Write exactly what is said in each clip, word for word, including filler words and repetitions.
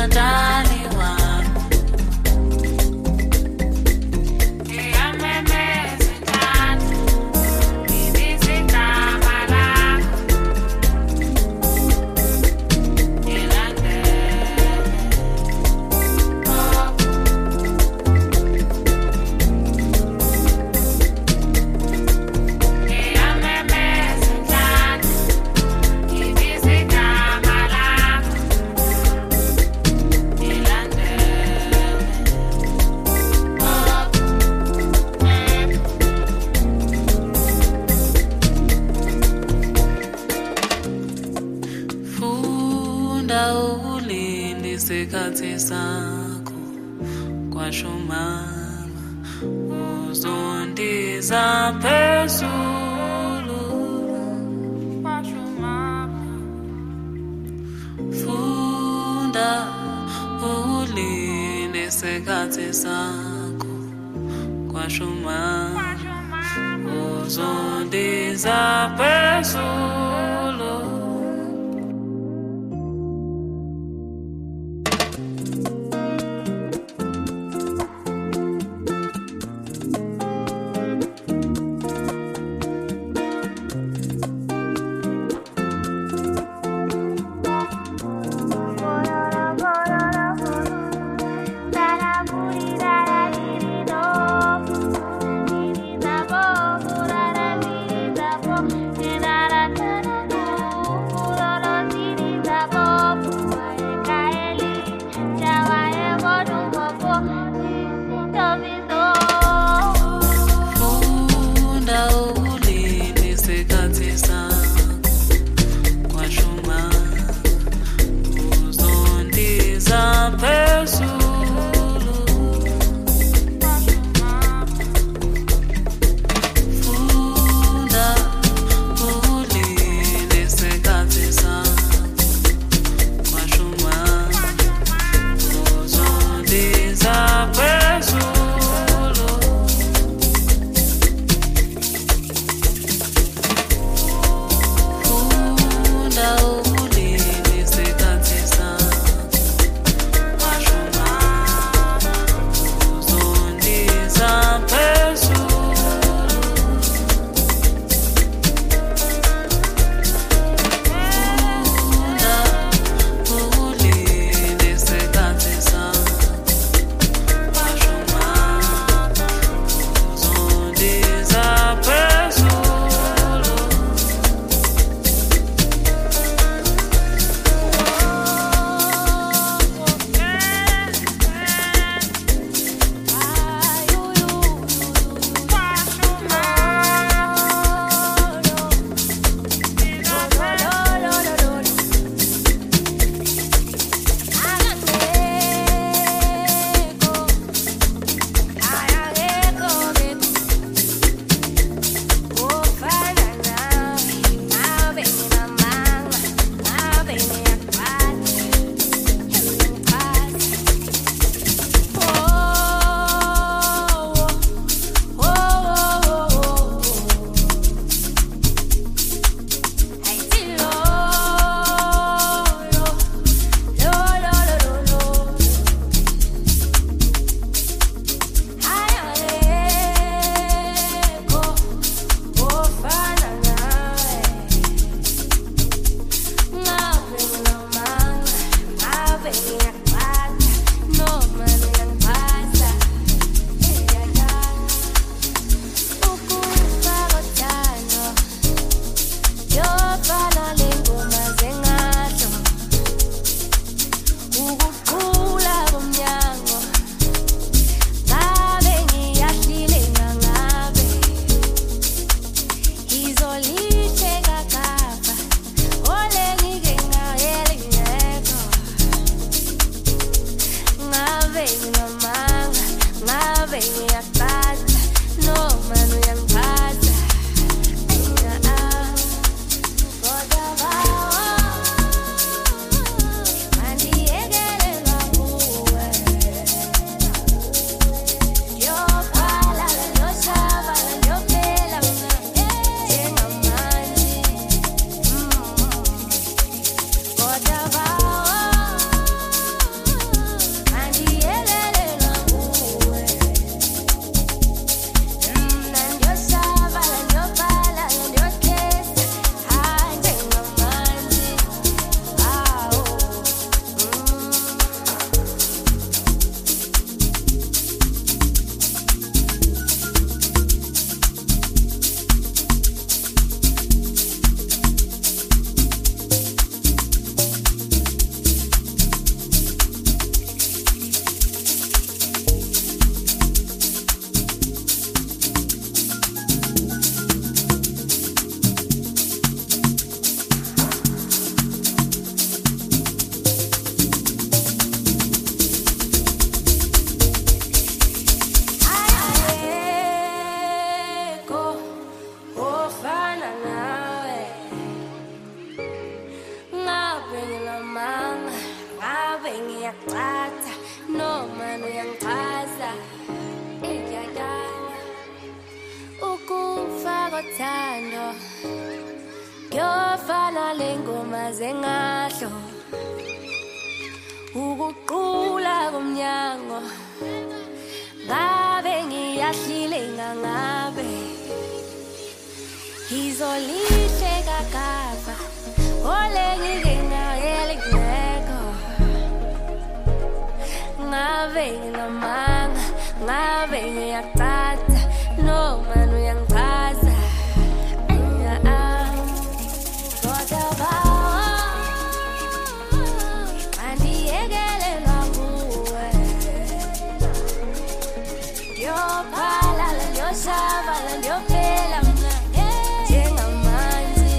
isikhathi sakho kwashumama uzondiza phezulu kwashumama funda ulinde isikhathi sakho kwashumama uzondiza phezulu. Na ngiyaqatha noma uyangichaza iyayaya ukufa kothando kuyofana lengoma zengahlo ukuqula komnyango ngabe ngiyahlile ngangabe izolihle kakapa ole ngike ngayele ngeko ngabe nginamanga ngabe ngiyaqatha noma uyangichaza Savala ndio pela jenga manzi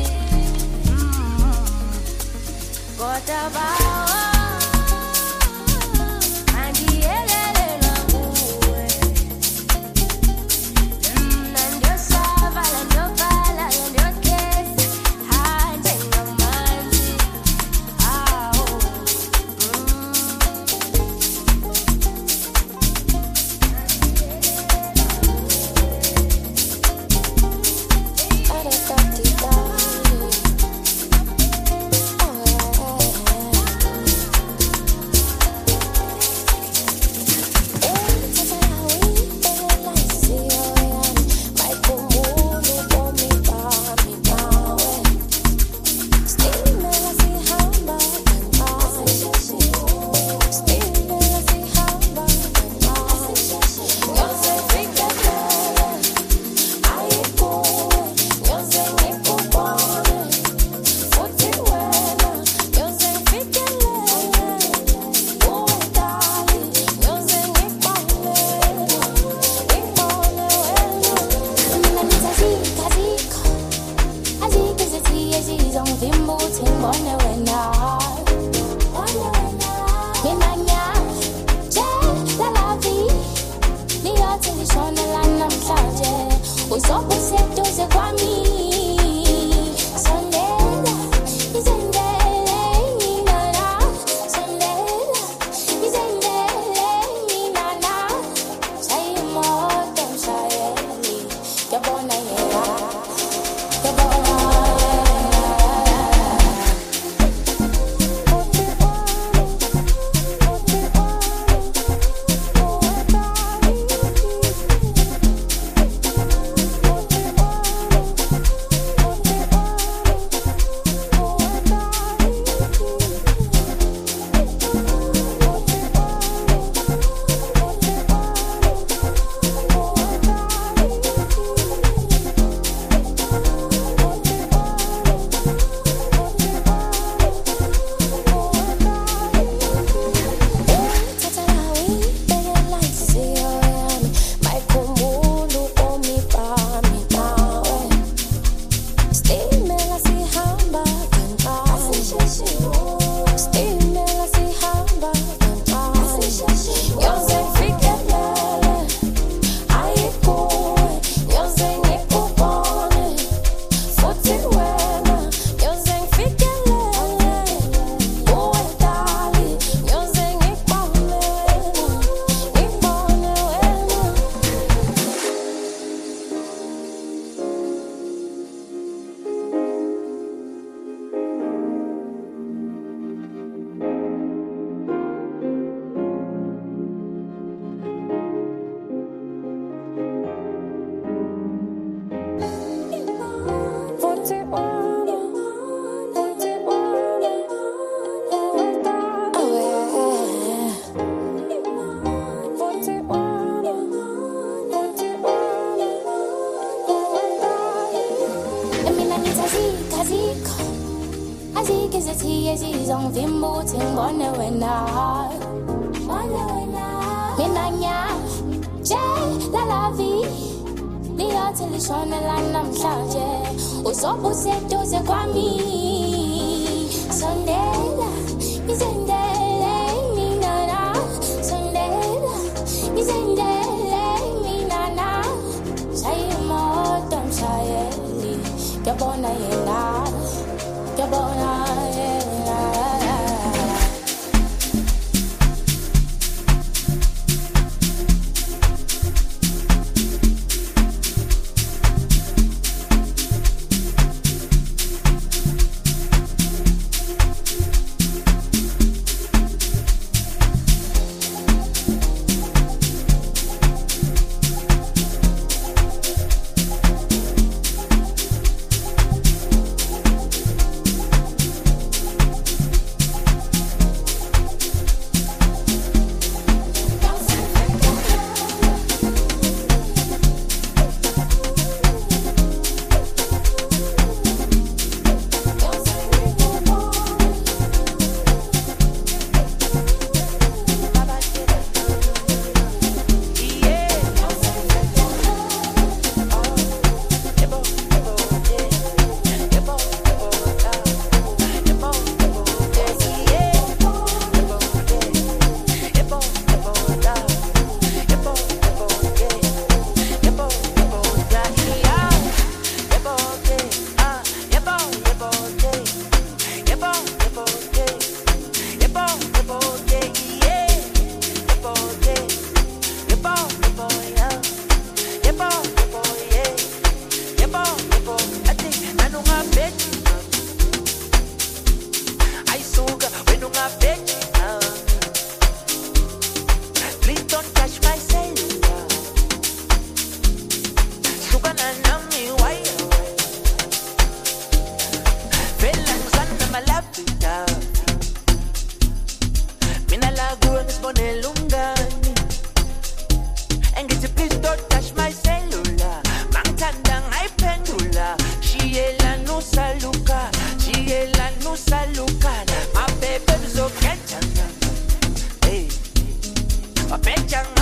Gota bao Andi elele na uwe Ndio savala ndio pala ndio kesa Jenga manzi Ao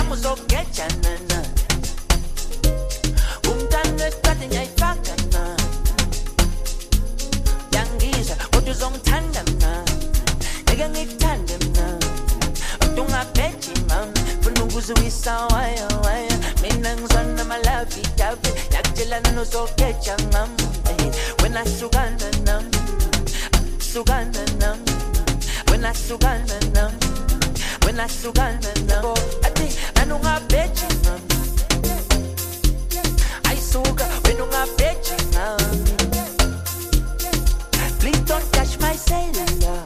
ngizogejana na umntana wesithathe ngiyayifaka na yangizwa kodwa uzongithanda na ngeke ngikuthande mna ungabheji mama funa ukuzuwisa waya waya mina ngizwana malavi davi yakutshelana nozogeja ngam wena hlukana nam hlukana nam wena hlukana nam wena hlukana nam athi anungabheji ngam ayisuka wena ungabheji ngam please don't touch my cellular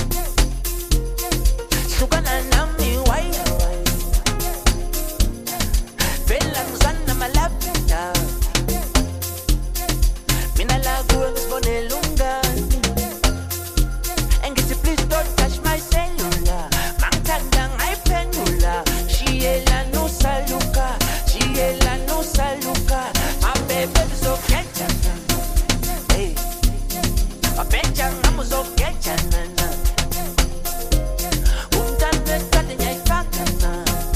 hlukana nami waya vela ngizana malavi davi mina la kuwe ngisibonela umngani engithi please don't touch my cellular mangithanda ngayiphendula shiyela nosaluka shiyela nosaluka mabebe bizogejana hey abenja ngamuzogejana na umntana wesithathe ngiyayifaka na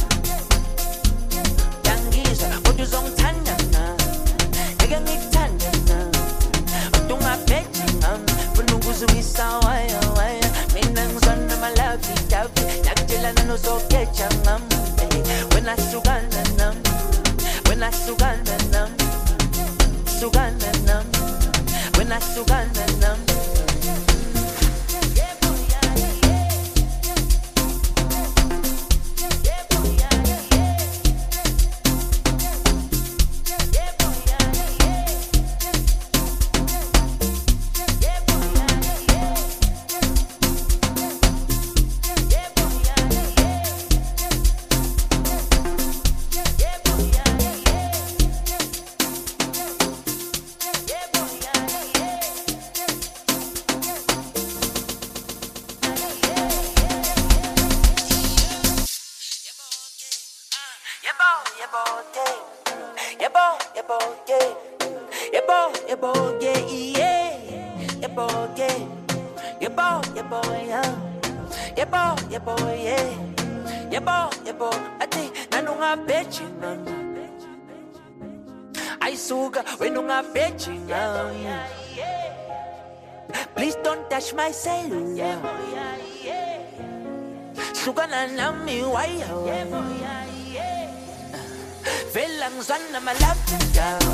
yangizwa kodwa uzongithanda na ngeke ngikuthande na ungabheji ngam funa ukuzuwisa waya waya mina ngizwana malavi davi yakutshelana nozogeja ngam wena hlukana nam wena hlukana nam hlukana nam wena hlukana nam please don't touch my cellular hlukana nami waya vela ngizwana malavi davi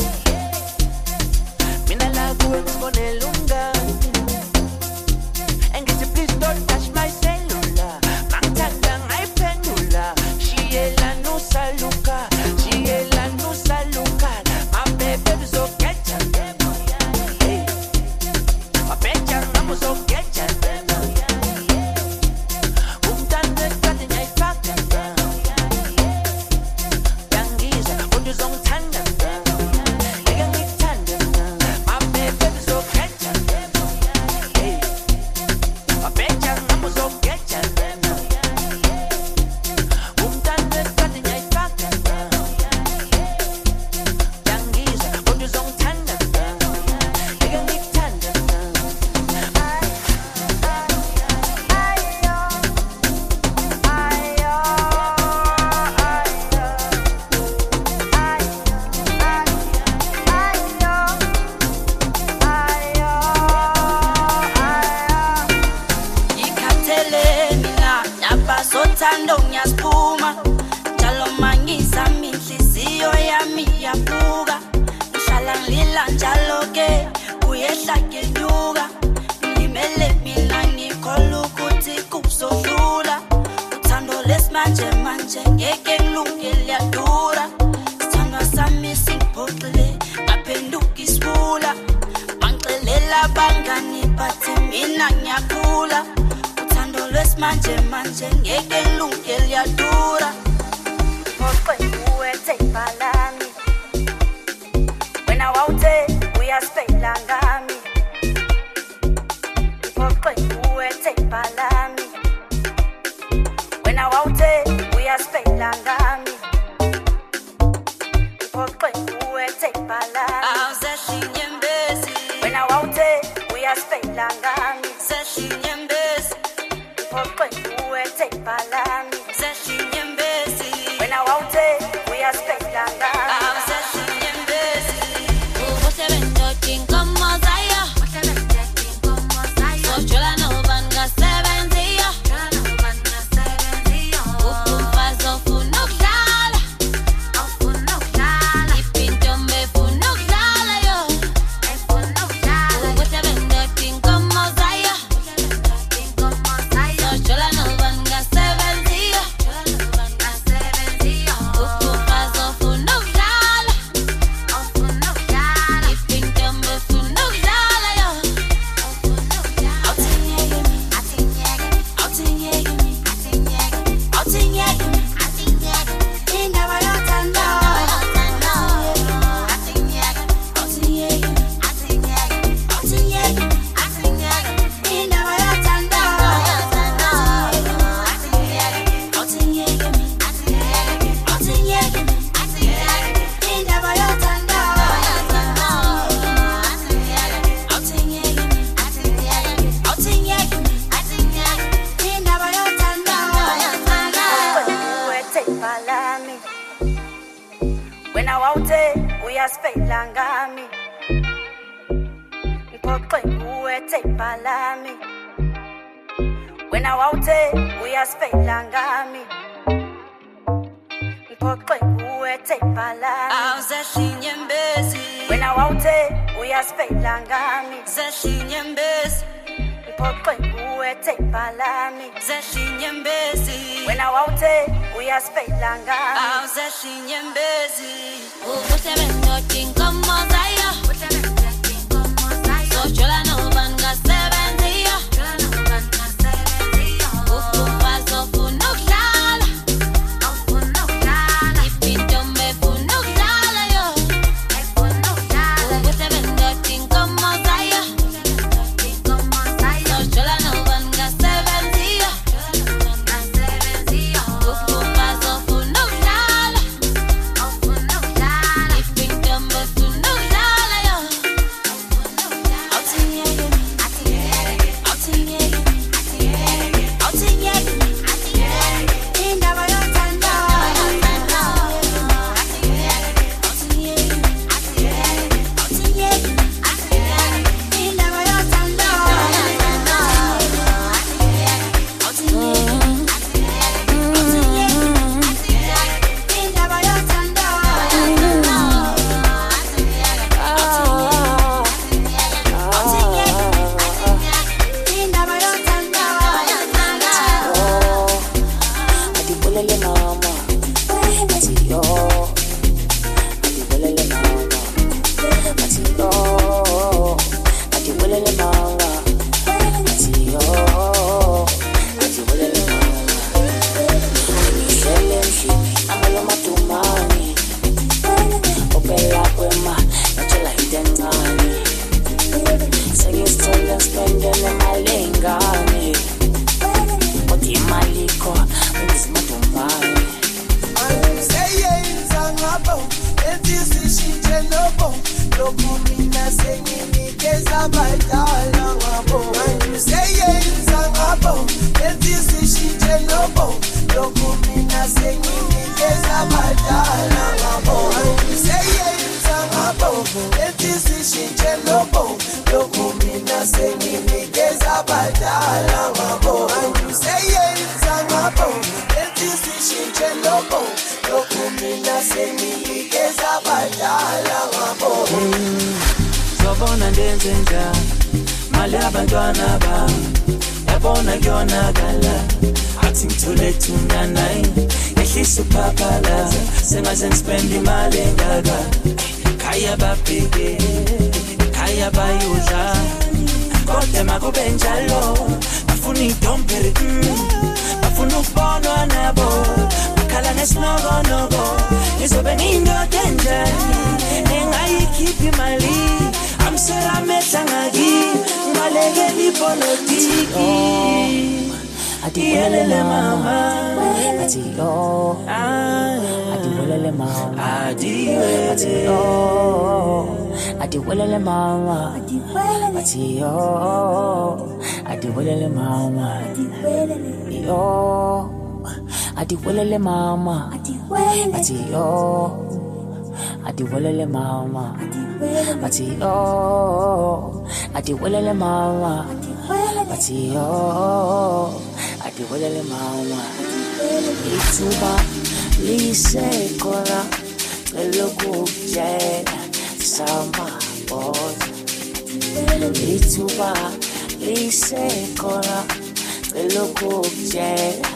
mina la kuwe ngisibonela umngani engithi please don't touch my cellular mangithanda ngayiphendula shiyela nosaluka shiyela nosaluka mabebe bizogejana hey abenja ngamuzogejana umntana wesithathe ngiyayifaka na yangizwa kodwa uzongithanda na ngeke ngikuthande na mabebe bizogejana hey abenja ngamuzogejana umntana wesithathe ngiyayifaka na yangizwa kodwa uzongithanda na ngeke ngikuthande na Sothando ngiyasiphuma njalo mangisa inhliziyo yami yabuka ngihlala ngilila njalo ke uyehla kenyuka ngimele mina ngikholwa ukuthi kuzodlula uthando lesimanje manje ngeke ngilunge liyadura sithando sami singiphoxile ngaphenduka isibula bangicelela abangani bathi mina ngiyakhula manje manje ngeke ngilunge liyadura ngoqwenguwe tayibhalami wena wawuthe uyaspela ngami ngoqwenguwe tayibhalami wena wawuthe uyaspela ngami ngoqwenguwe tayibhalami awuzehlinyembezi wena wawuthe uyaspela ngami sehlinyembezi ngoqwenguwe tayibhalami sehlinyembezi wena wawuthe uyaspela ngami mphoqe uwethe ibhalami wena wawuthe uyaspela ngami mphoqe uwethe ibhalami awuzahlinye mbezi wena wawuthe uyaspela ngami zahlinye mbezi mphoqe uwethe ibhalami zahlinye mbezi wena wawuthe uyaspela ngami awuzahlinye mbezi Ubuhle bendoda inkomo zayo Sojola noban ngasebenziyo Ukumfazi ofuna ukudlala Ipintombi efuna ukudlala yo Ubuhle bendoda inkomo zayo Sojola noban ngasebenziyo Ukumfazi ofuna ukudlala Ipintombi efuna ukudlala yo Zobona ndenze njani mali abantwana ba yabona kuyonakala athi ngithule thunanayi ehlisa uphaphalaza sengaze ngispend imali engaka khaya babheke khaya bayudla kodwa makube njalo bafuna idompere bafuna ukubonwa nabo bakhala nesinokonogo nizobe ngindoda enjani engayikhiphi imali amsela amehla ngaki ngalekela ipolitiki adiyelele mama Adiyo, adiwelele mama, adiwe adiyo, adiwelele mama, adiyo, adiwelele mama, adiyo, adiwelele mama, adiyo, adiwelele mama, adiyo, adiwelele mama, adiyo, adiwelele mama. Ithuba lisekhona elokujela samaboza Ithuba lisekhona elokujela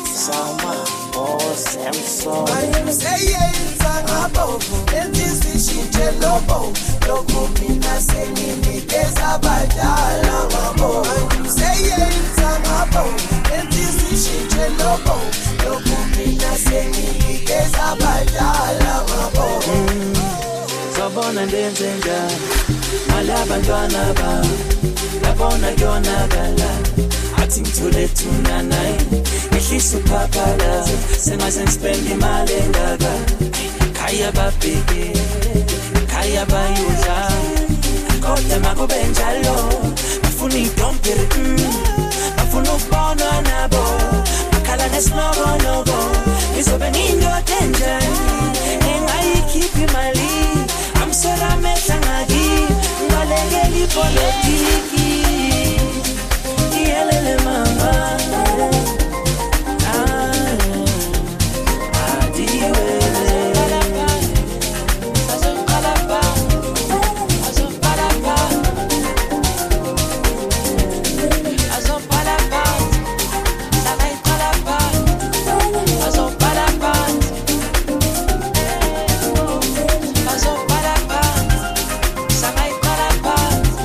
samaboza emsona Seyenza ngabo lendisishintshe lobo lokumina senginikeza abadala ngabo Seyenza ngabo lendisishintshe lobo lokumina senginikeza abadala ngabo Zobona ndenze njani mali abantwana ba yabona kuyonakala athi ngithule thunanayi ehlisa uphaphalaza sengaze ngispend imali engaka khaya babheke khaya bayudla kodwa makube njalo bafuna idompere bafuna ukubonwa nabo bakhala nesinokonogo nizobe ngindoda enjani engayikhiphi Politiki, yelele mama, ah, adiwele. Azopalapa, azopalapa, azopalapa, sanaipalapa, azopalapa, azopalapa, sanaipalapa.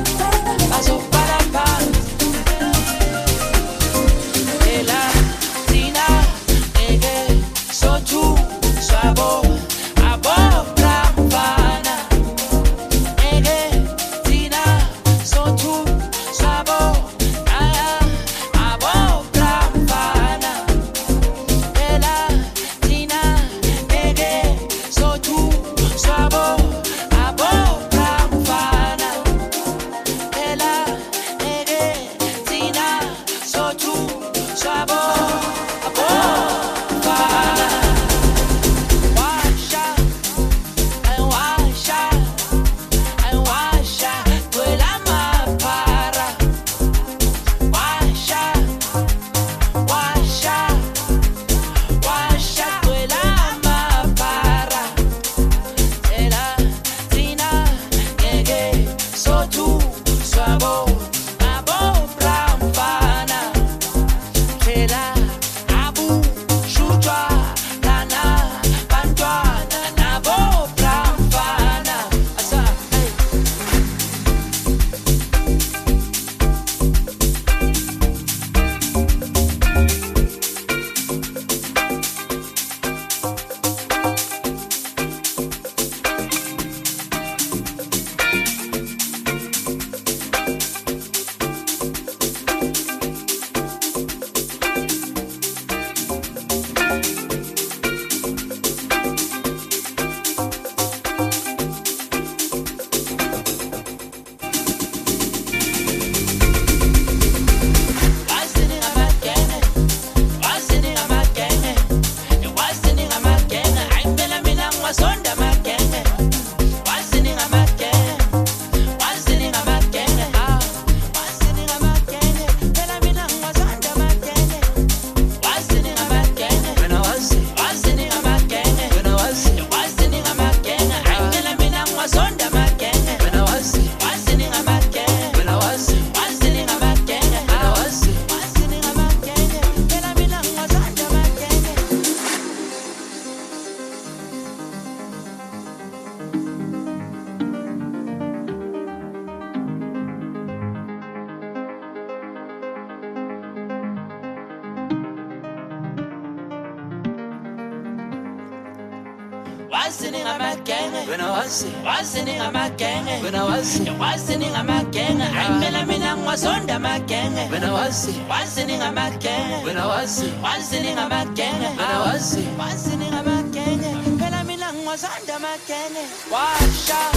Wasn't I'm a gang when I was wasn't I'm a gang when I was wasn't I'm a gang I'm Melamina was under my gang when I was wasn't I'm a gang when I was wasn't I'm a gang when I was wasn't I'm a gang Melamina was under my gang wash out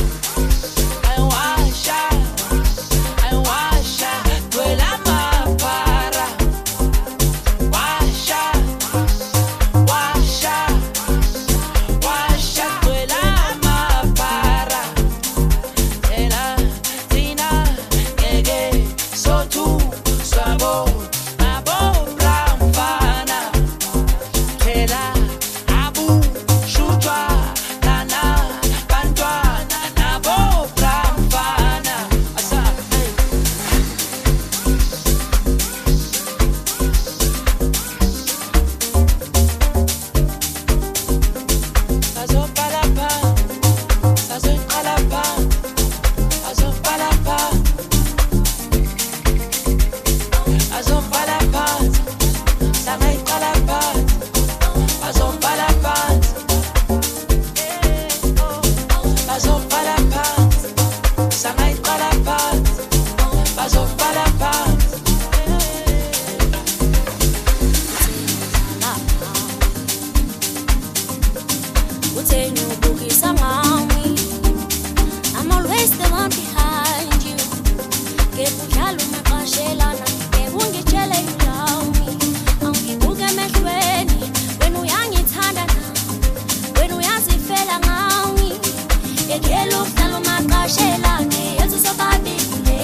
I wash out I wash out well I'm a para wash out wash out Hello, hello, my gosh, hello,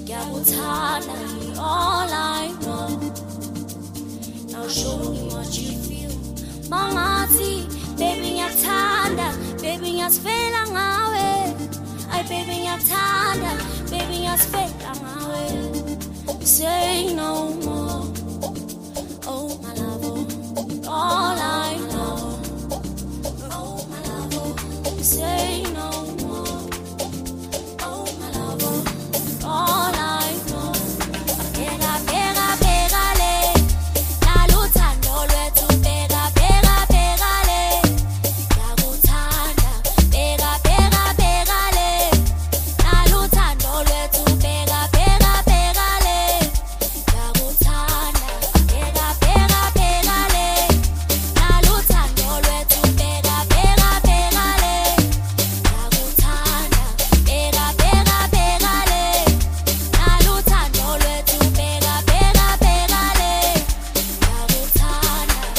Yabutada, all I know. Now show me what you feel. Mangati, baby, yabutada, baby, yasfela ngawe. Ay, baby, yabutada, baby, yasfela ngawe. Say no more. Oh, my love, all I know. Oh, my love, say no more. Oh, my love, all I know. Pega, pega, pegale. Naluthando lwethu, pega, pega, pegale. Yakuthanda, pega, pega, pegale. Naluthando lwethu, pega, pega, pegale. Yakuthanda, pega, pega, pegale. Naluthando lwethu, pega, pega, pegale. Yakuthanda, pega, pega, pegale. Naluthando lwethu, pega, pega, pegale. Yakuthanda.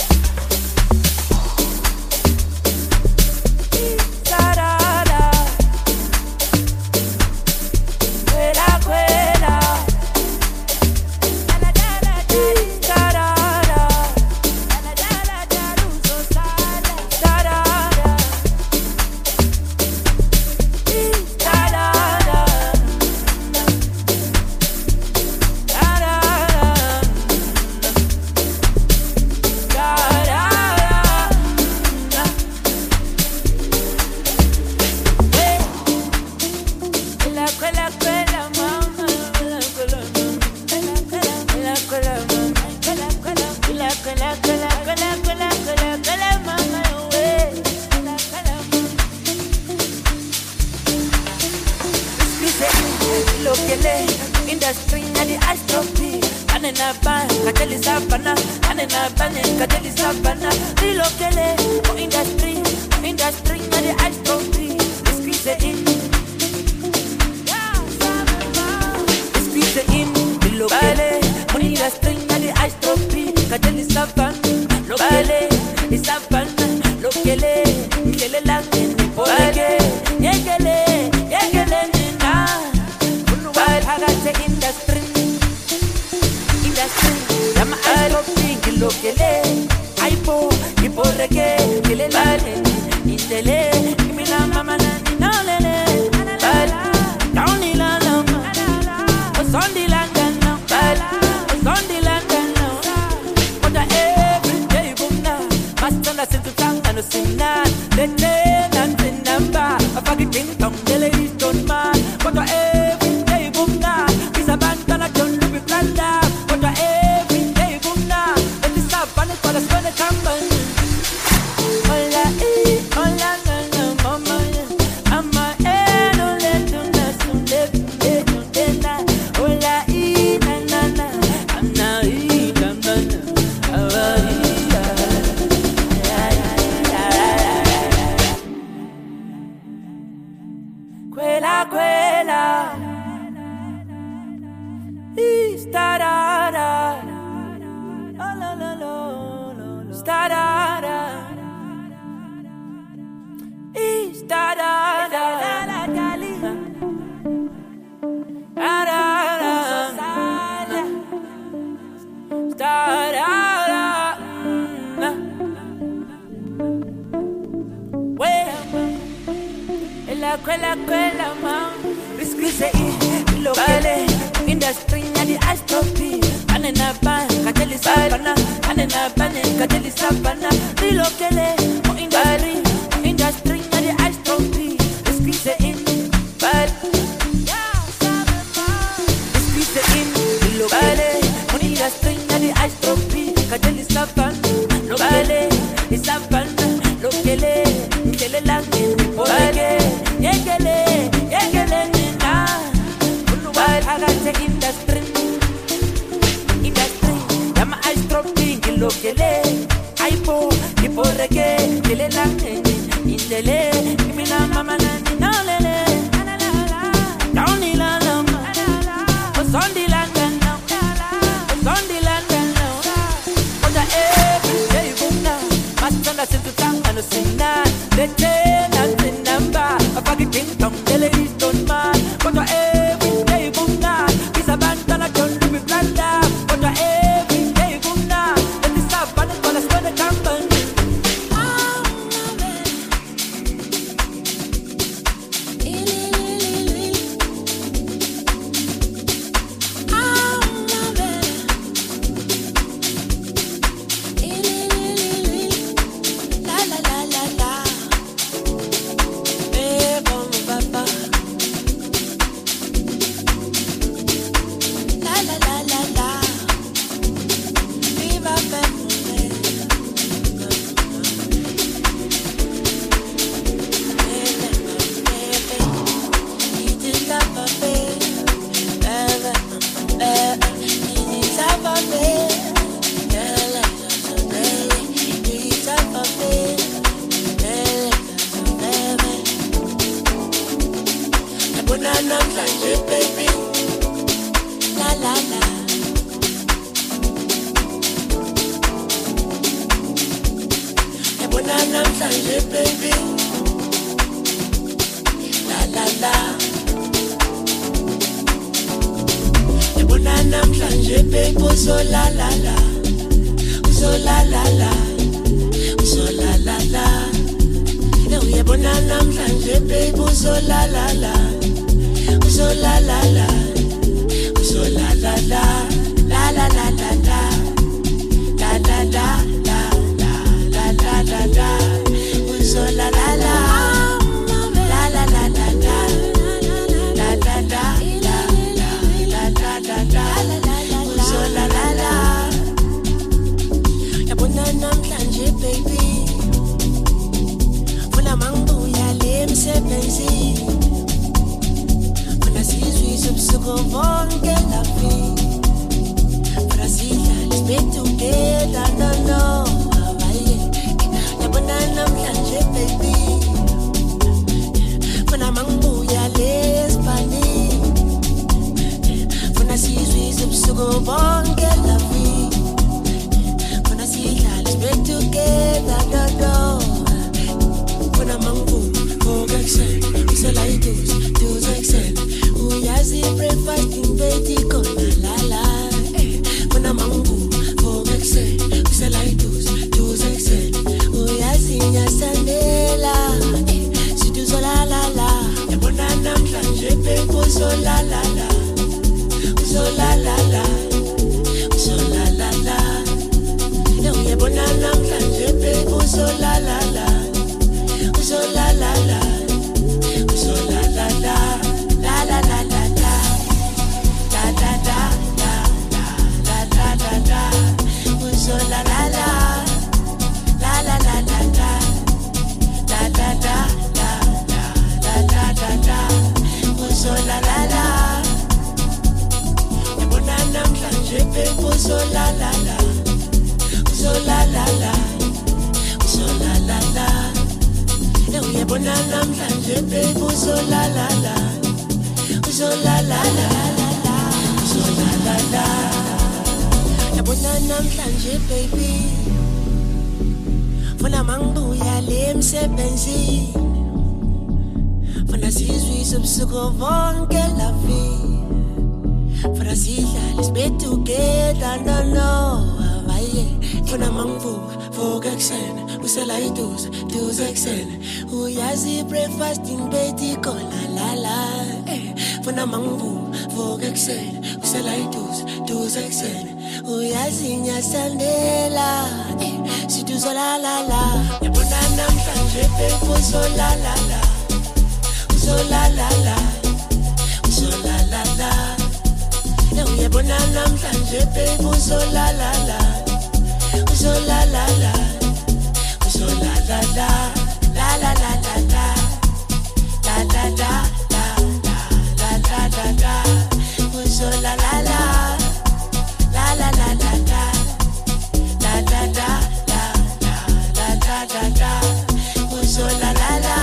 Sarara, cuela, cuela. Sarara, industry na di astropi anena ban kateli sabana anena ban kateli sabana dilokele o industry industry na di astropi squeeze in squeeze in dilokele o industry na di astropi kateli sabana lokele isabana lokele ngele langene boke yekele yekele nina Hagate industry, industry. Yama aerobi kilokele, aipo, ipo rege, kile lale, indele, kimila mama na ninalele, downly la lama, osondi langana, osondi langana. Oda everyday bumna, master na sintu tanga no sinna, lete nanti namba, afagi ting tong dele iston man. Oda everyday bumna, isa banta na John Louis Blanda. Oda everyday bumna, eti sabane kwa la swene kamban. Hola eh, hola na na mama ya, ama eh no le tuna sunde eh tuna. Hola eh na na na, ana eh na na na, awa Quella, quella, starara, la la la la, starara, starara, la la dali, starara, starara, quella, quella, quella, ma squeeze in locale, industry na di astropi, anena ban, kateli sabana, anena ban, kateli sabana, di locale, o industry, industry na di astropi, squeeze in, bad, squeeze in locale, o industry na di astropi, kateli sabana, locale, sabana, locale, kele langin, boke. Yekele, yekele nina. Uluwal hagate industry, industry. Yama ice dropping ilokele. Aipo, ipo rege, kele lange, indele. Kimina mama na nina lele. Downy la lama, osondi langana, osondi langana. Oda everyday bumna, master na sintu tanga no sinna. Lete na tinamba, afagi ting tong dele iston man. Oda everyday bumna, type of babe. Baby, baby, easy type of babe. Girl, like a baby, easy type of babe. Girl, like a baby. I put on a flange, baby. La la la. I put on a flange, baby. La la la. Ebona namhlanje baby so la la la. So la la la. So la la la. Ebona namhlanje baby so la la la. So la la la. So la la la. La la la la la. La la la la la la la la la. So la la la. La la la la la. La la la la la la la la. So la la la. Yabona namhlanje baby. Funa mangibuya le msebenzi. Funa sizwe sobusuku bonke la vie. Funa sidlale sibe together no no. Yabona namhlanje baby. Funa mangibuya lesibani. Funa sizwe sobusuku bonke la vie. Funa sidlale sibe together no no. Funa mangibuya ngokuseni usela iduze duze kuseni. Uyazi breakfast imbedi khona la la. Funa mangibuya ngokuseni usela iduze duze kuseni. Uyazi nyasandela. La la la, yabona namhlanje baby so la la la, so la la la, so la la la. Yabona namhlanje baby so la la la, so la la la, so la la la, la la la la la, la la la la la la la la la, so la la la, la la la la la, la la la. So la la la, yabona namhlanje baby so la la la, so la la la, so la la la. Yabona namhlanje baby so la la la, so la la la, so la la la. Yabona namhlanje baby, funa mangibuya le msebenzi. Funa sizwe sobusuku bonke la vie. Funa sidlale sibe together no no. Abaye funa mangivuka vuka kuseni usela iduze duze kuseni. Uyazi breakfast imbedi khona la la. Funa mangivuka vuka kuseni usela iduze duze kuseni. Uyazi nyasandela. Siduze la la la. Yabona namhlanje baby so la la la. So la la la, so la la la. Yabona namhlanje baby so la la la, so la la la, so la la la, la la la la la, la la la la la la la la, so la la la, la la la la la, la la la la la la la la, so la la la.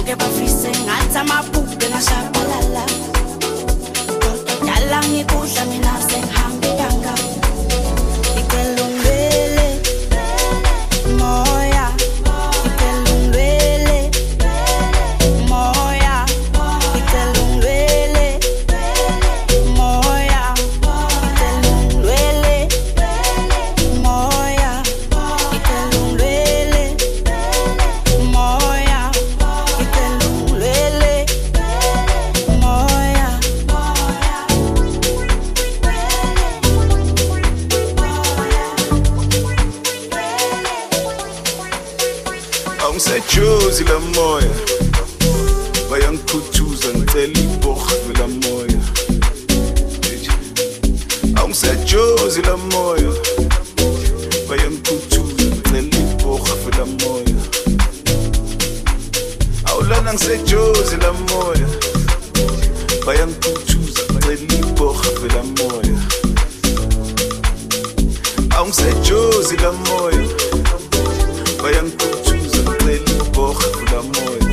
Bonke bafise ngathi amabhubhe ngashabalala. Kodwa dala ngikudla mina sengihambe kanga. Ngicela ungilwele moya. Ngicela ungilwele moya. Ngicela ungilwele moya. Ngicela ungilwele moya. Ngicela ungilwele moya. Ngicela ungilwele moya. Angisejozi la moya bayangikhuthuza ngicela ibhorho la moya. Angisejozi la moya bayangikhuthuza ngicela ibhorho la moya. Awulana ngisejozi la moya bayangikhuthuza ngicela ibhorho la moya. Angisejozi la moya bayangikhuthuza ngicela ibhorho la moya.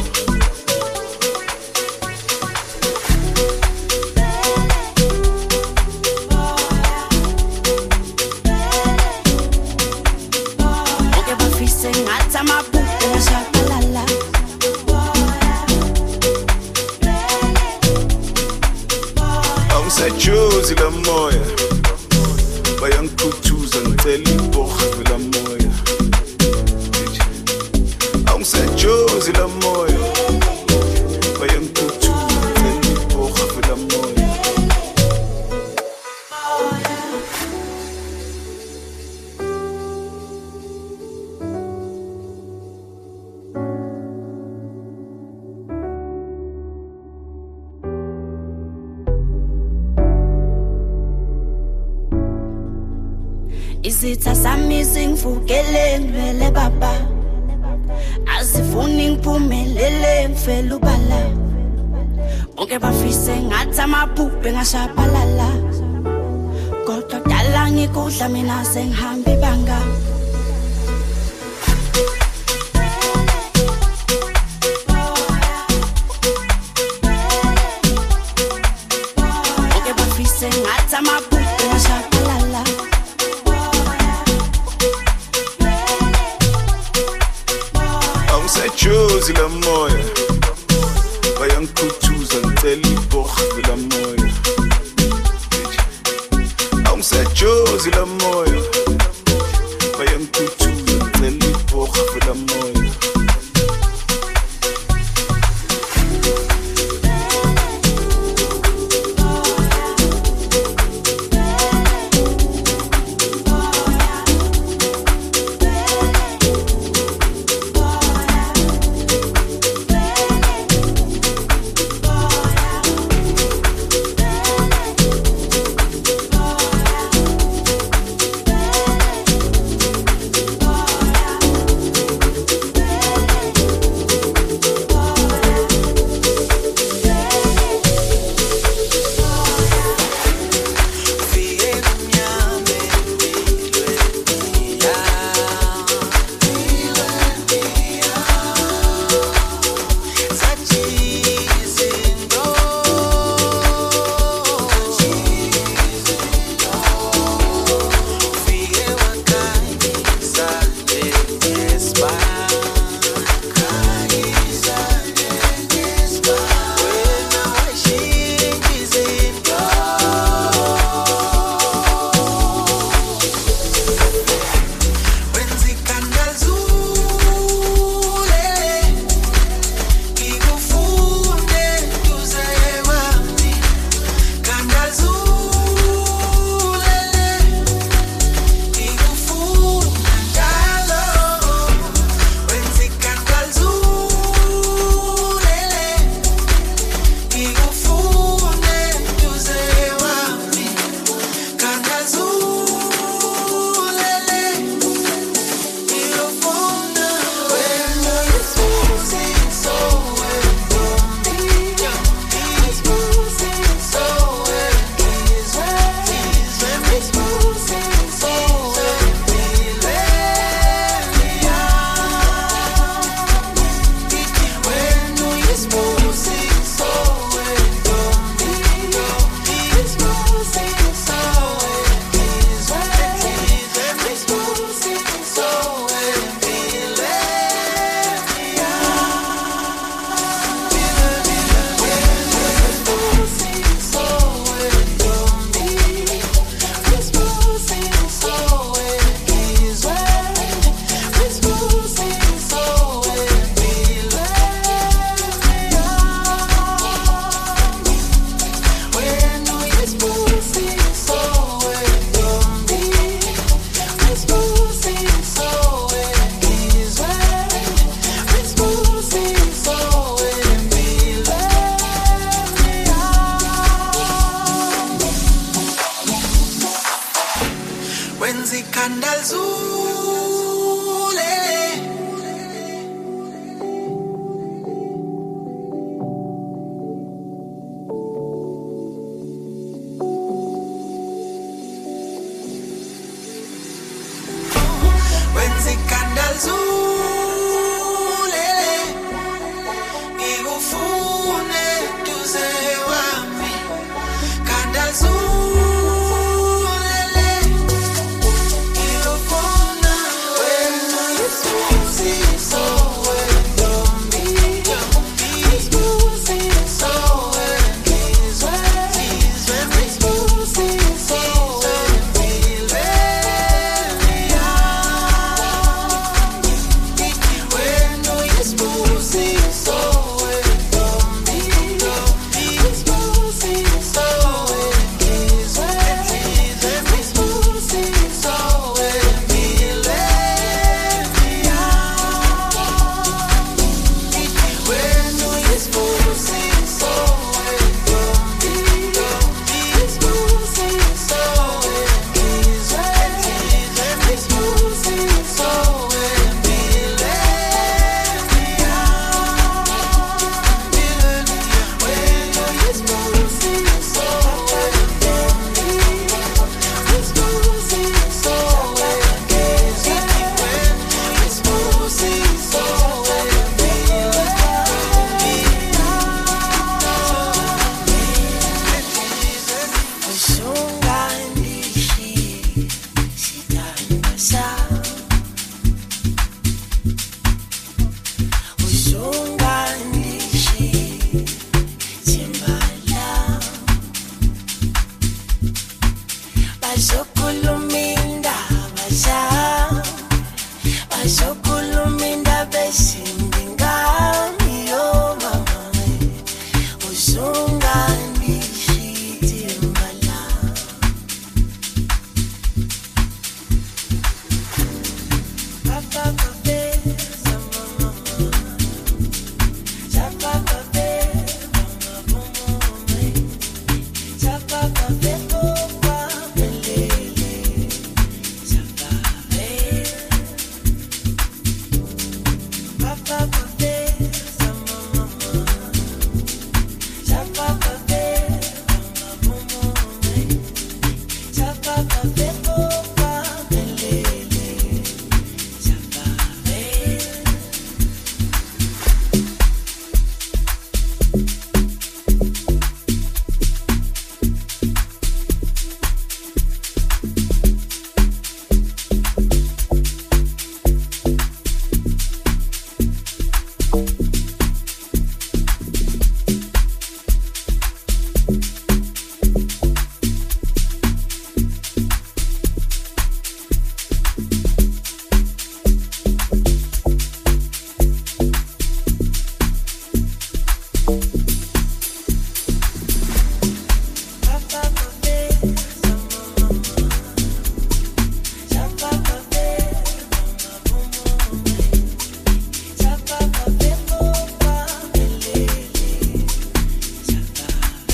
Bonke bafise ngathi amabhubhe ngashabalala. Angisejozi la moya bayangikhuthuza ngicela ibhorho la moya. Angisejozi la moya bayangikhuthuza ngicela ibhorho la moya. Izitha sami zingivukele ngilwele baba. Azifuni ngiphumelele ngifela ubala. Bonke bafise ngathi amabhubhe ngashabalala. Kodwa dala ngikudla mina sengihambe ibanga. Bonke bafise ngathi amabhubhe ngashabalala. Angisejozi la moya bayangikhuthuza ngicela ibhorho la moya. Angisejozi la moya bayangikhuthuza ngicela ibhorho la moya. Ngicela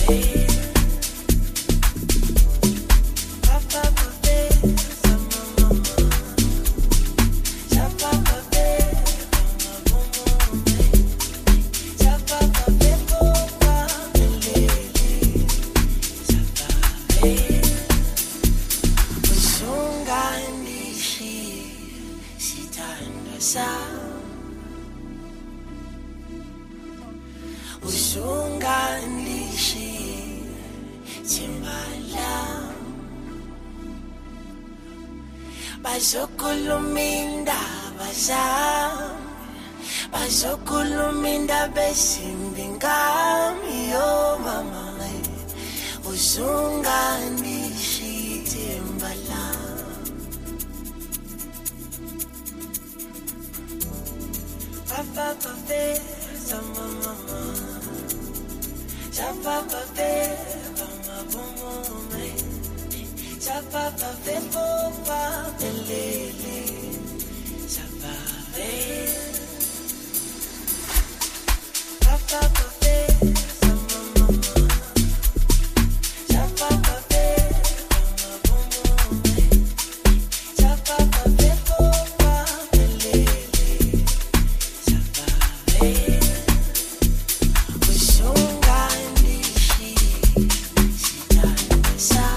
Bazokuluminda bazam Bazokuluminda besimbingami yo mama Uzungani shitimbala Papa pape sama mama Chapa pape mama bomo Chapa pape popa lele Chapa pape Papa pape sama mama Chapa pape mama bomo Chapa pape popa lele Chapa pape Ushungani shi sitandasa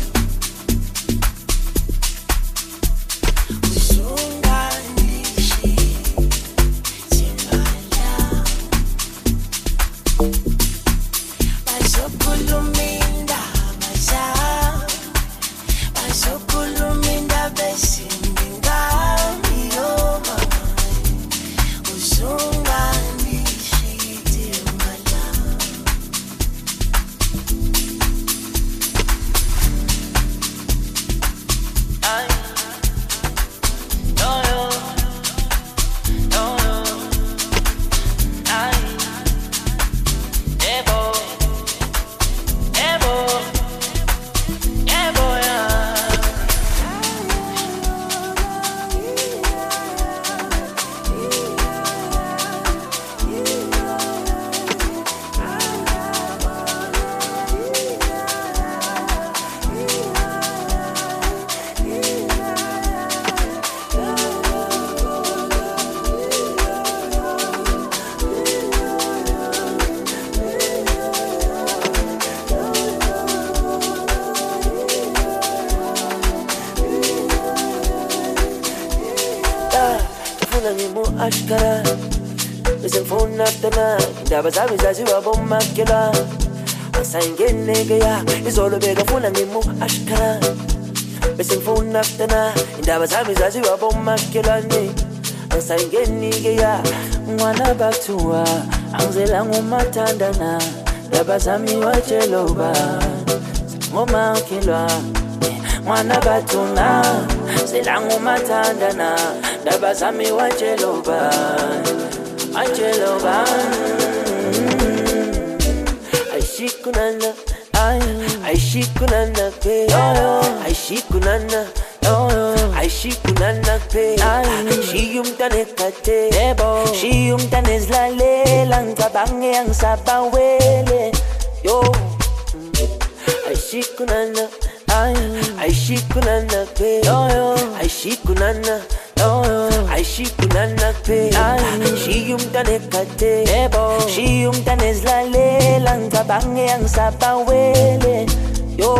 Ashkara, listen phone after night. Ndaba zami zaziwa bomakela. Asayingene ya, izolo beka funa ngimu ashkara. Listen phone after night. Ndaba zami zaziwa bomakela ni. Asayingene ya, mwana baktuwa. Angzela ngumatandana. Ndaba zami wacheloba. Ngoma kelwa. Mwana batuna. Zela ngumatandana. Ndaba zami wacheloba, wacheloba. Aishikunana, aishikunana pe, aishikunana, aishikunana pe. Shiyumtane kate, shiyumtane zlale, langzabange ang sabawele. Yo, aishikunana, aishikunana pe, aishikunana. Aishikunana pe, shiyumtane kate, shiyumtane zlale, langzabange ang sabawele. Yo.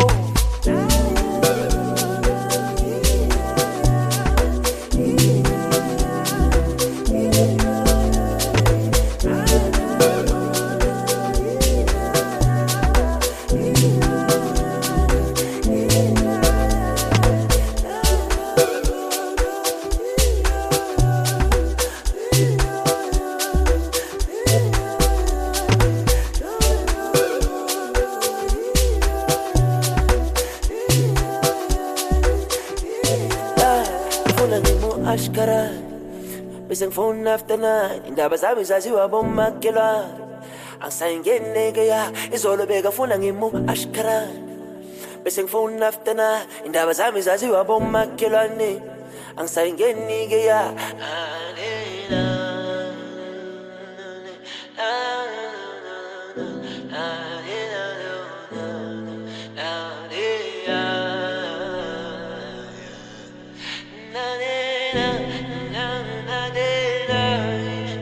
Ashkara, listen phone after night. Ndaba zami zaziwa bomakela. Asayingene ya, izolo beka funa ngimu ashkara. Listen phone after night. Ndaba zami zaziwa bomakela ni. Asayingene ya.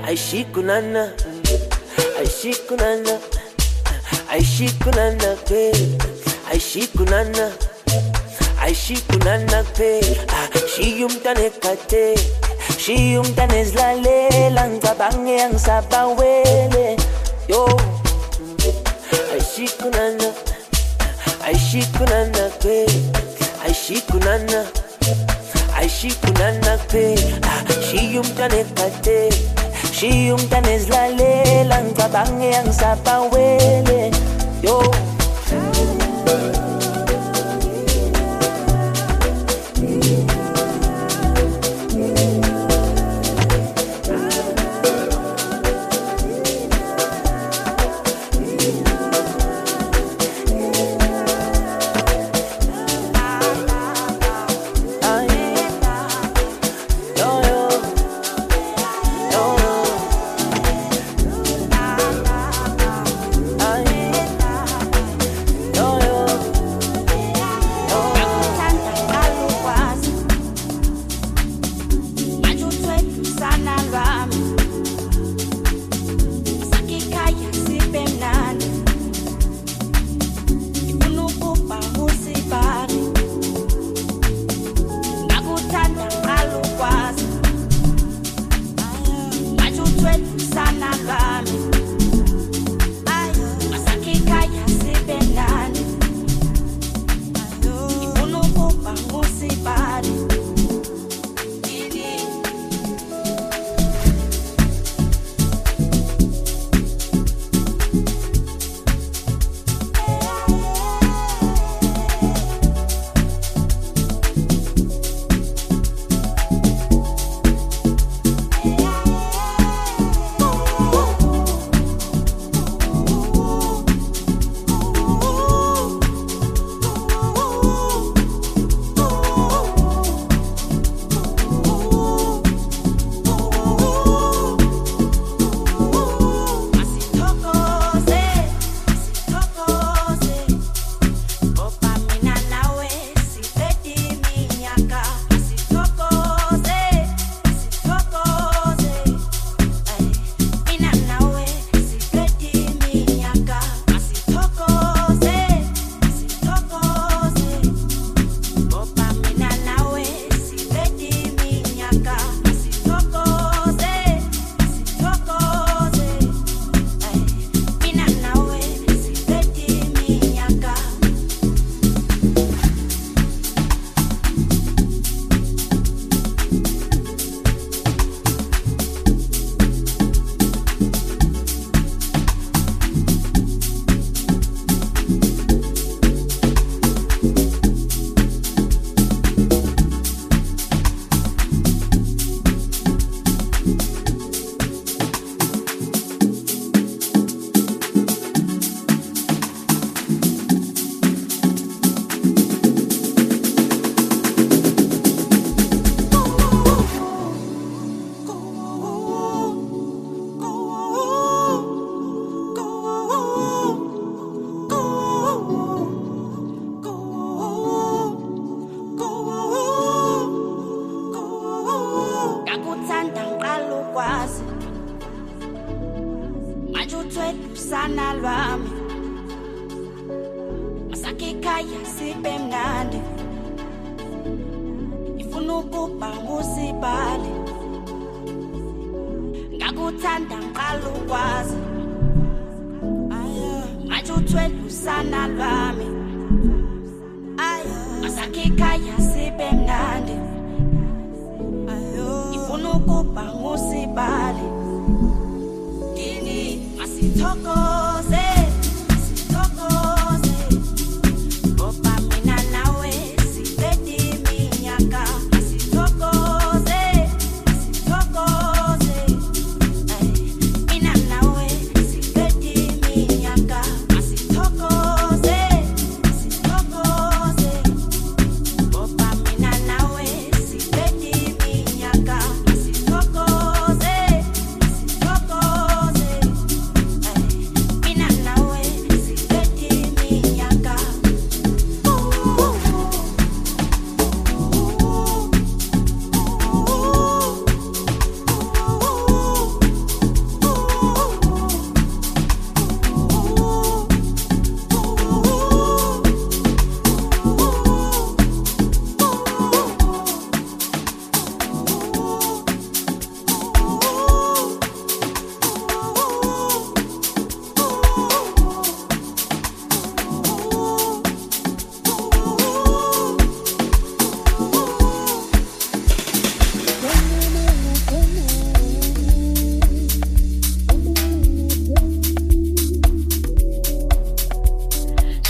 aishikunana aishikunana aishikunana pe aishikunana aishikunana pe shiyumntana ekade shiyumntana ezilalela ngicabange angisabawele yo aishikunana aishikunana pe aishikunana aishikunana pe shiyumntana ekade shiyumntana ezilalela ngicabange angisabawele yo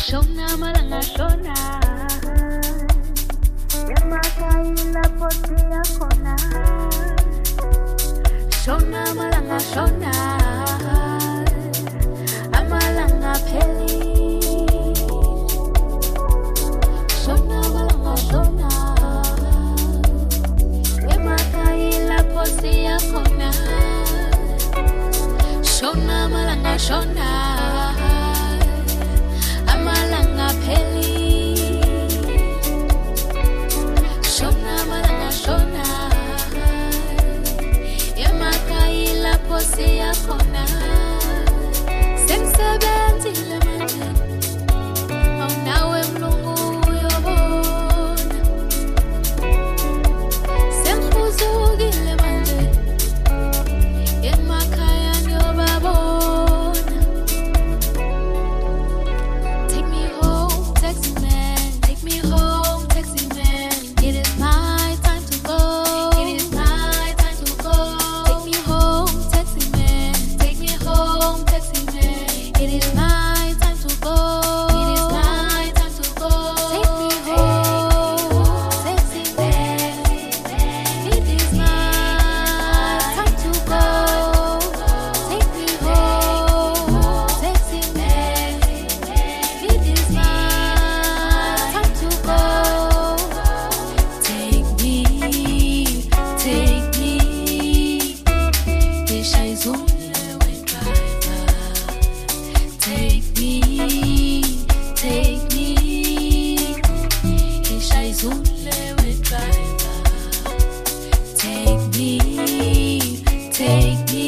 Shona malanga shona Yemakaila potia kona Shona malanga shona Amalanga peli Shona malanga shona Yemakaila potia kona Shona malanga shona Amalanga peli Shona malanga shona Yemakaila posi yakona Semsebenzile manje Awunawe mlungu uyobona Semkhuzukile manje Emakhaya ngiyobabona Take me home, taxi man. Take me home, taxi man. It is my time to go. It is my time to go. Take me home, taxi man. Take me home, taxi man. It is my time to go. It is my time to go. Take me home, taxi man. It is my time to go. Take me home, taxi man. It is my time to go. Take me, take me. Ishayizule driver. Take me, take me. Ishayizule driver. Take me, take me.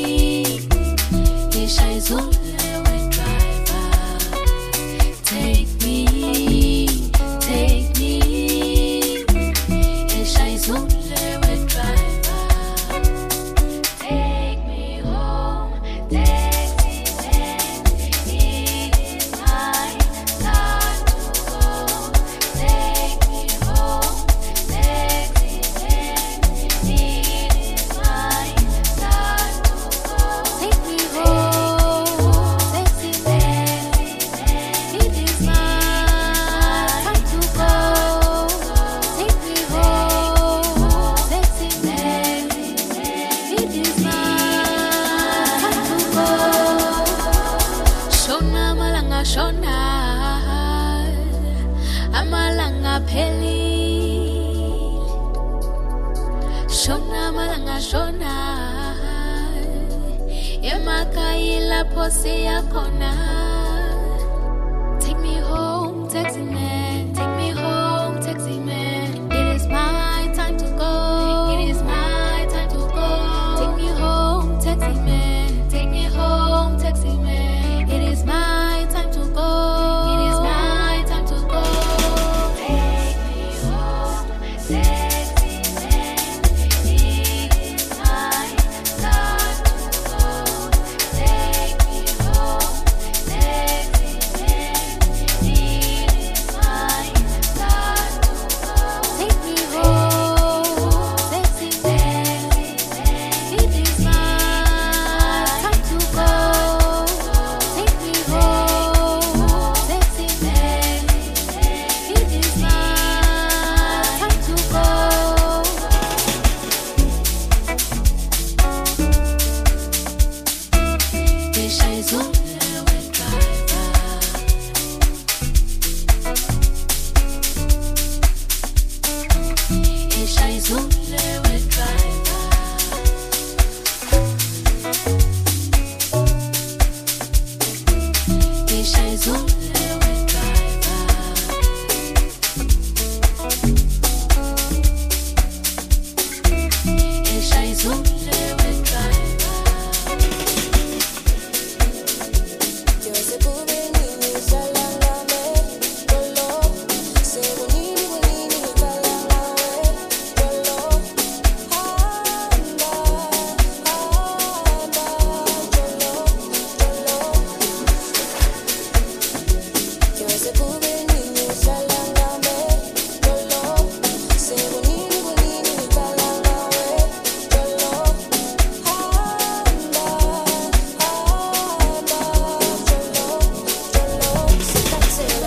Ishayizule driver. Take me, take me. Ishayizule driver. Take me home, taxi man. It is my time to go. Take me home, taxi man. It is my time to go. Take me home, taxi man. It is my time to go. Take me home, taxi man. It is my time to go. Shona malanga shona Amalanga peli Shona malanga shona Yemakaila posi yakona Take me home, taxi man. Take me home, taxi man. It is my time to go. It is my time to go. Take me home, taxi man. Take me home, taxi man. It is my time to go. It is my time to go. Take me home, taxi man. It is my time to go. Take me home, taxi man. It is my time to go. Take me home, taxi man. It is my time to go. Take me home, taxi man. It is my time to go. Ishayizule driver. Ishayizule driver. Ishayizule driver. Ishayizule driver. Yo se pude ni salangame Dolo Se bonini bonini salangame Dolo Handa Handa Dolo Dolo Yo se pude ni salangame Dolo Se bonini bonini salangame Dolo Handa Handa Dolo Dolo Se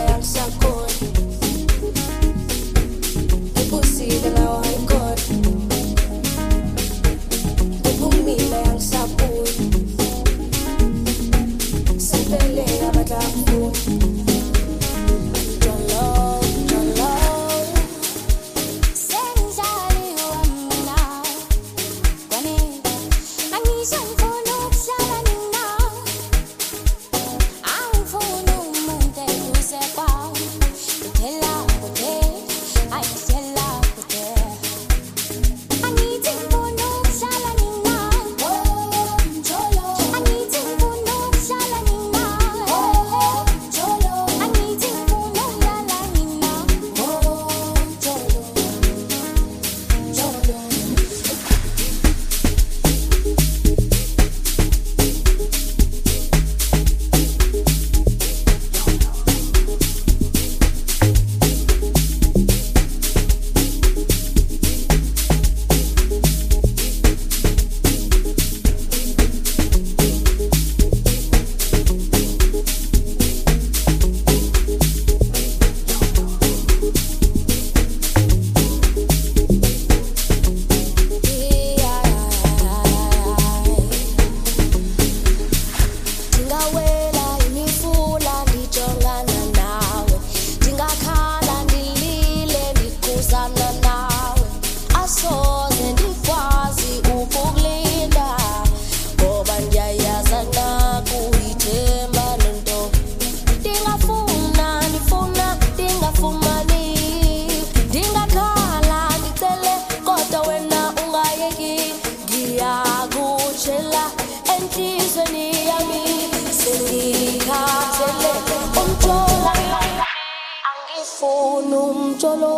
angifuni umjolo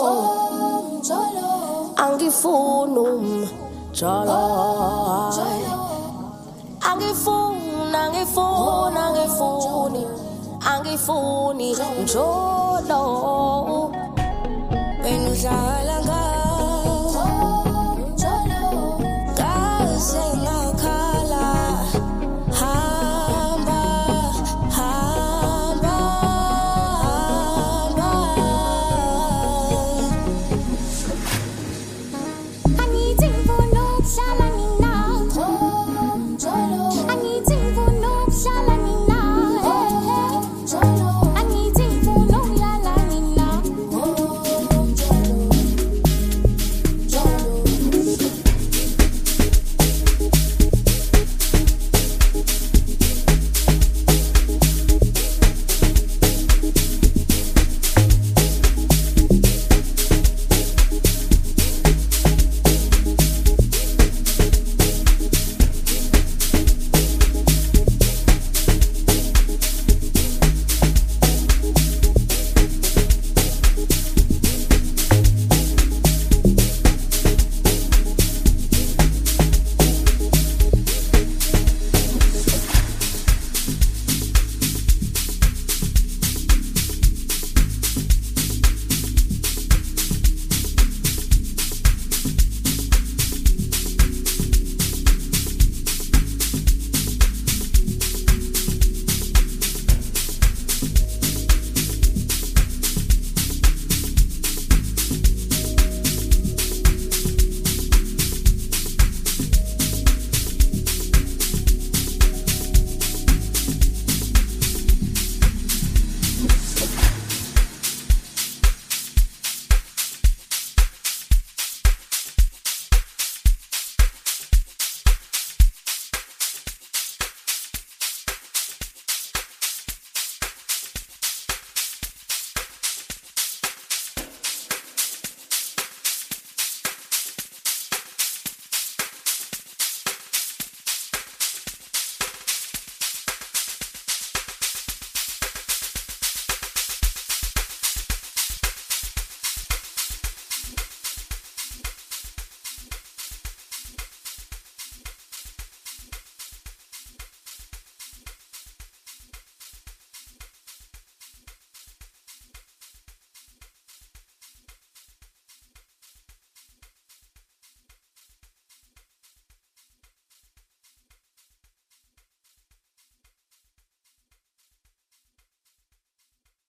angifuni umjolo angifuni angifuni angifuni angifuni umjolo wena udlala ngani